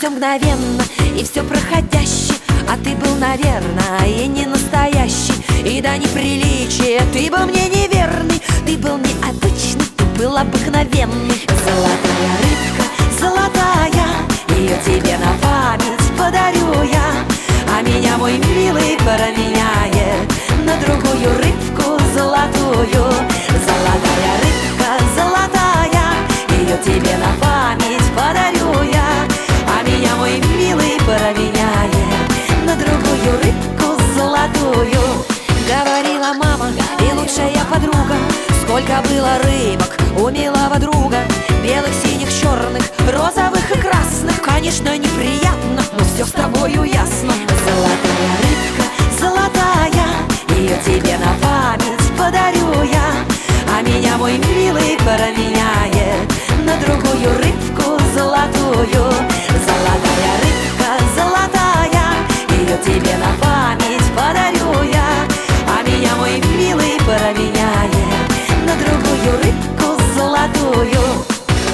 все мгновенно и все проходящее, а ты был, наверное, и не настоящий. И до неприличия ты был мне неверный, ты был необычный, ты был обыкновенный. Золотая рыбка, золотая, ее тебе на память подарю я. А меня мой милый променяет на другую рыбку золотую. Золотая рыбка, золотая, ее тебе на память подарю я. А меня мой милый променяет на другую рыбку золотую. Говорила мама и лучшая подруга, сколько было рыбок у милого друга. Белых, синих, черных, розовых и красных. Конечно, неприятно, но все с тобою ясно. Золотая рыбка, золотая, ее тебе на память подарю я. А меня мой милый променяет на другую рыбку золотую. Золотая рыбка, золотая, ее тебе на память подарю я. А меня мой милый променяет на другую рыбку золотую.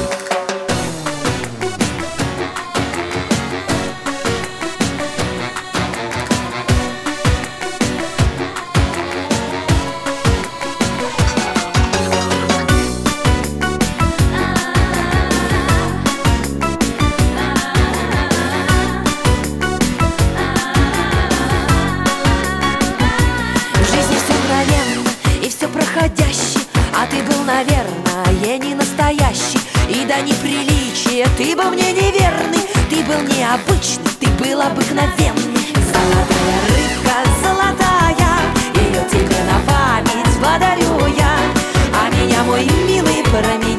А ты был, наверное, не настоящий. И до неприличия ты был мне неверный, ты был необычный, ты был обыкновенный. Золотая рыбка, золотая, ее тебе на память подарю я. А меня мой милый променяет